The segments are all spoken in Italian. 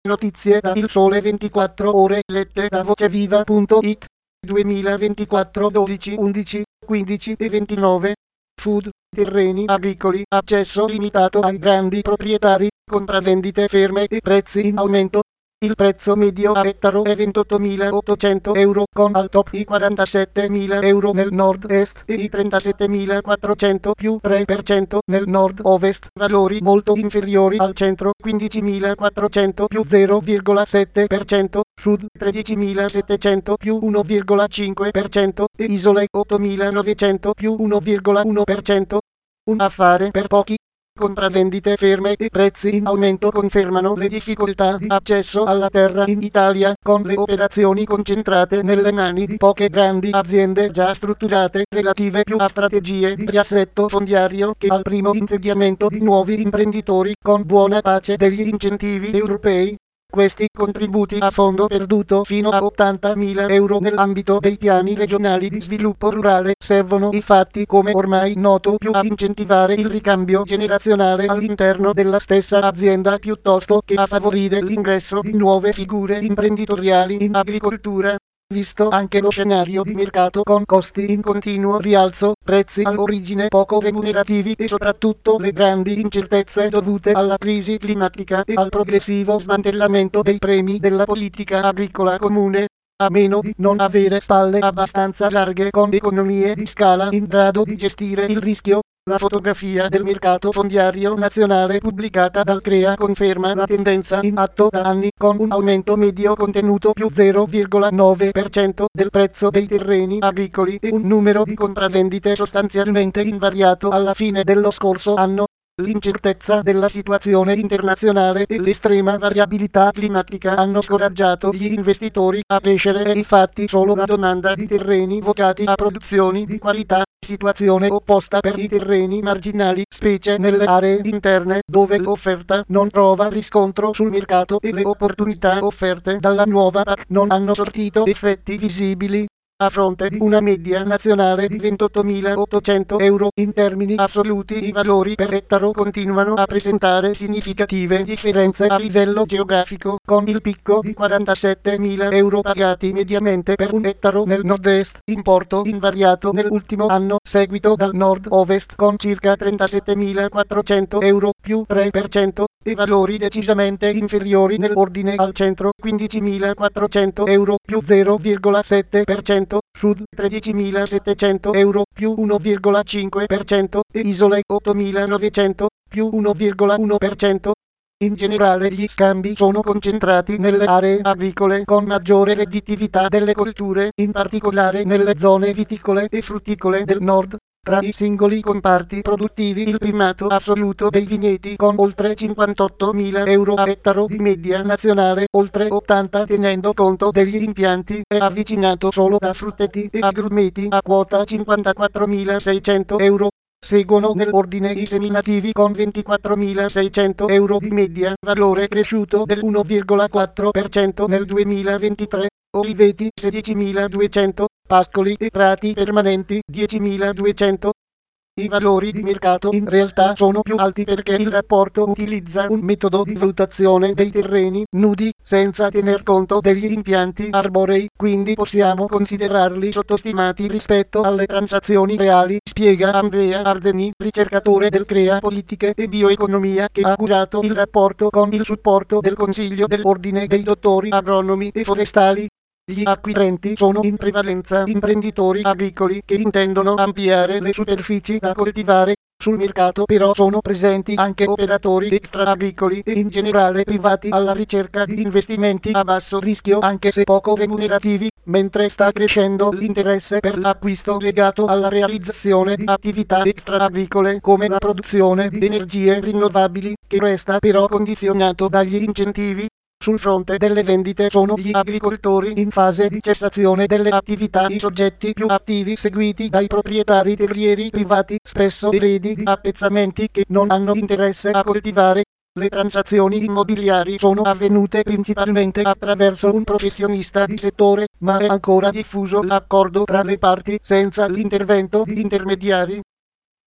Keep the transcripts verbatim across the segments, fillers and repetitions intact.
Notizie da Il Sole ventiquattro Ore lette da voceviva punto it duemilaventiquattro dodici undici quindici e ventinove. Food, terreni agricoli, accesso limitato ai grandi proprietari, compravendite ferme e prezzi in aumento. Il prezzo medio a ettaro è ventottomilaottocento euro, con al top i quarantasettemila euro nel nord-est e i trentasettemilaquattrocento più tre per cento nel nord-ovest, valori molto inferiori al centro, quindicimilaquattrocento più zero virgola sette per cento, sud tredicimilasettecento più uno virgola cinque per cento e isole ottomilanovecento più uno virgola uno per cento. Un affare per pochi. Compravendite ferme e prezzi in aumento confermano le difficoltà di accesso alla terra in Italia, con le operazioni concentrate nelle mani di poche grandi aziende già strutturate, relative più a strategie di riassetto fondiario che al primo insediamento di nuovi imprenditori, con buona pace degli incentivi europei. Questi contributi a fondo perduto fino a ottantamila euro nell'ambito dei piani regionali di sviluppo rurale servono infatti, come ormai noto, più a incentivare il ricambio generazionale all'interno della stessa azienda piuttosto che a favorire l'ingresso di nuove figure imprenditoriali in agricoltura. Visto anche lo scenario di mercato con costi in continuo rialzo, prezzi all'origine poco remunerativi e soprattutto le grandi incertezze dovute alla crisi climatica e al progressivo smantellamento dei premi della politica agricola comune, a meno di non avere spalle abbastanza larghe con economie di scala in grado di gestire il rischio. La fotografia del mercato fondiario nazionale pubblicata dal CREA conferma la tendenza in atto da anni, con un aumento medio contenuto più zero virgola nove per cento del prezzo dei terreni agricoli e un numero di compravendite sostanzialmente invariato alla fine dello scorso anno. L'incertezza della situazione internazionale e l'estrema variabilità climatica hanno scoraggiato gli investitori a crescere e infatti solo la domanda di terreni vocati a produzioni di qualità, situazione opposta per i terreni marginali, specie nelle aree interne dove l'offerta non trova riscontro sul mercato e le opportunità offerte dalla nuova P A C non hanno sortito effetti visibili. A fronte di una media nazionale di ventottomilaottocento euro, in termini assoluti i valori per ettaro continuano a presentare significative differenze a livello geografico, con il picco di quarantasettemila euro pagati mediamente per un ettaro nel nord-est, importo invariato nell'ultimo anno, seguito dal nord-ovest con circa trentasettemilaquattrocento euro più tre per cento, e valori decisamente inferiori nell'ordine al centro, quindicimilaquattrocento euro più zero virgola sette per cento, sud tredicimilasettecento euro più uno virgola cinque per cento e isole ottomilanovecento più uno virgola uno per cento. In generale gli scambi sono concentrati nelle aree agricole con maggiore redditività delle colture, in particolare nelle zone viticole e frutticole del nord. Tra i singoli comparti produttivi il primato assoluto dei vigneti con oltre cinquantottomila euro a ettaro di media nazionale, oltre ottanta tenendo conto degli impianti, è avvicinato solo da frutteti e agrumeti a quota cinquantaquattromilaseicento euro. Seguono nell'ordine i seminativi con ventiquattromilaseicento euro di media, valore cresciuto dell'uno virgola quattro per cento nel duemilaventitré, oliveti sedicimiladuecento, pascoli e prati permanenti diecimiladuecento. I valori di mercato in realtà sono più alti perché il rapporto utilizza un metodo di valutazione dei terreni nudi, senza tener conto degli impianti arborei, quindi possiamo considerarli sottostimati rispetto alle transazioni reali, spiega Andrea Arzeni, ricercatore del CREA Politiche e Bioeconomia, che ha curato il rapporto con il supporto del Consiglio dell'Ordine dei Dottori Agronomi e Forestali. Gli acquirenti sono in prevalenza imprenditori agricoli che intendono ampliare le superfici da coltivare. Sul mercato però sono presenti anche operatori extra-agricoli e in generale privati alla ricerca di investimenti a basso rischio anche se poco remunerativi, mentre sta crescendo l'interesse per l'acquisto legato alla realizzazione di attività extra-agricole come la produzione di energie rinnovabili, che resta però condizionato dagli incentivi. Sul fronte delle vendite sono gli agricoltori in fase di cessazione delle attività i soggetti più attivi seguiti dai proprietari terrieri privati, spesso eredi di appezzamenti che non hanno interesse a coltivare. Le transazioni immobiliari sono avvenute principalmente attraverso un professionista di settore, ma è ancora diffuso l'accordo tra le parti senza l'intervento di intermediari.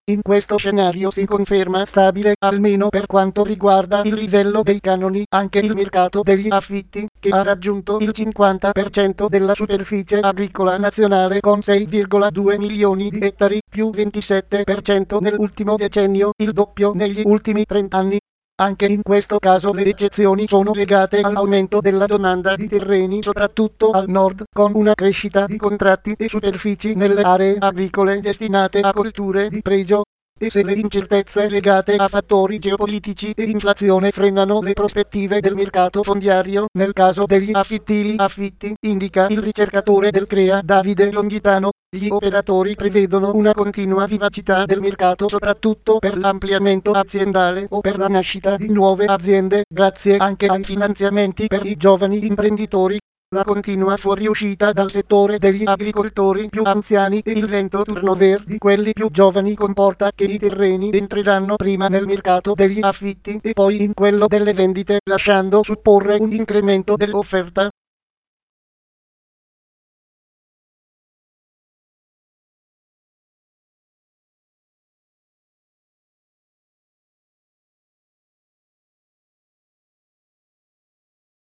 In questo scenario si conferma stabile, almeno per quanto riguarda il livello dei canoni, anche il mercato degli affitti, che ha raggiunto il cinquanta per cento della superficie agricola nazionale con sei virgola due milioni di ettari, più ventisette per cento nell'ultimo decennio, il doppio negli ultimi trenta anni. Anche in questo caso le eccezioni sono legate all'aumento della domanda di terreni soprattutto al nord, con una crescita di contratti e superfici nelle aree agricole destinate a colture di pregio. E se le incertezze legate a fattori geopolitici e inflazione frenano le prospettive del mercato fondiario, nel caso degli affittili affitti, indica il ricercatore del CREA Davide Longhitano, gli operatori prevedono una continua vivacità del mercato soprattutto per l'ampliamento aziendale o per la nascita di nuove aziende, grazie anche ai finanziamenti per i giovani imprenditori. La continua fuoriuscita dal settore degli agricoltori più anziani e il lento turnover di quelli più giovani comporta che i terreni entreranno prima nel mercato degli affitti e poi in quello delle vendite, lasciando supporre un incremento dell'offerta.